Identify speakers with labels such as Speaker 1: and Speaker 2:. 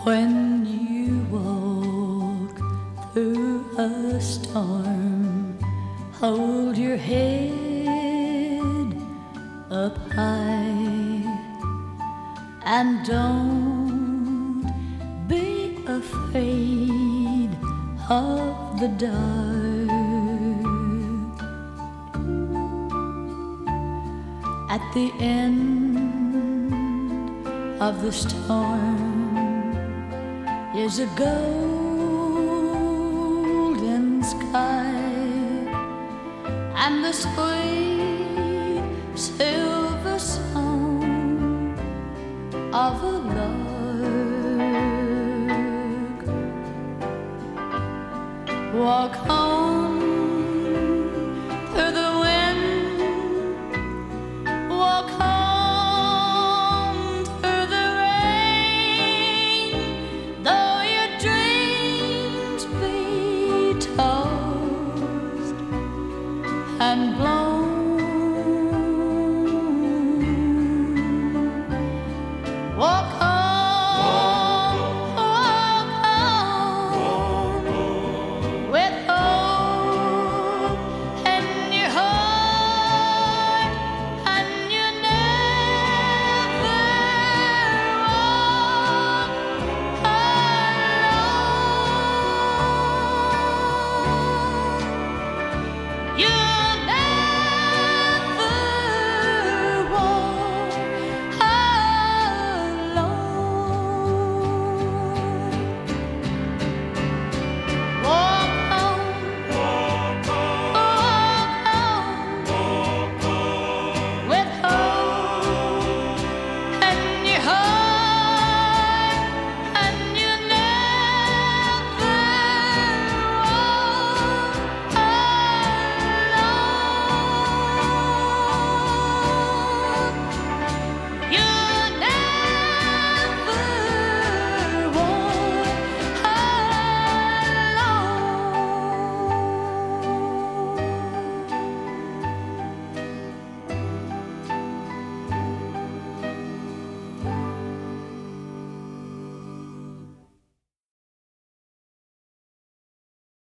Speaker 1: When you walk through a storm, hold your head up high and don't be afraid of the dark. At the end of the storm is a golden sky and the sweet silver song of a lark. Walk home